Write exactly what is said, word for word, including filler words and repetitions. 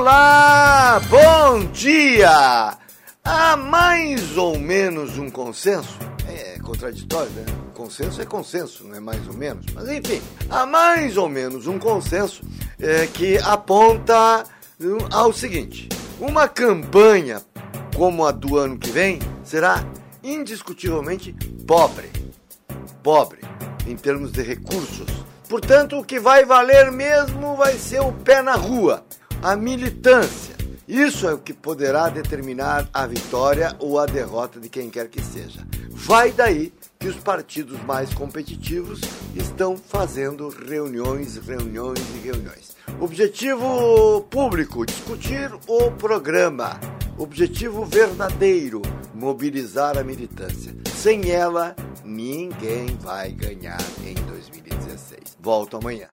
Olá, bom dia! Há mais ou menos um consenso, é contraditório, né? Consenso é consenso, não é mais ou menos, mas enfim, há mais ou menos um consenso é, que aponta ao seguinte: uma campanha como a do ano que vem será indiscutivelmente pobre, pobre em termos de recursos. Portanto, o que vai valer mesmo vai ser o pé na rua, a militância. Isso é o que poderá determinar a vitória ou a derrota de quem quer que seja. Vai daí que os partidos mais competitivos estão fazendo reuniões, reuniões e reuniões. Objetivo público, discutir o programa. Objetivo verdadeiro, mobilizar a militância. Sem ela, ninguém vai ganhar em dois mil e dezesseis. Volto amanhã.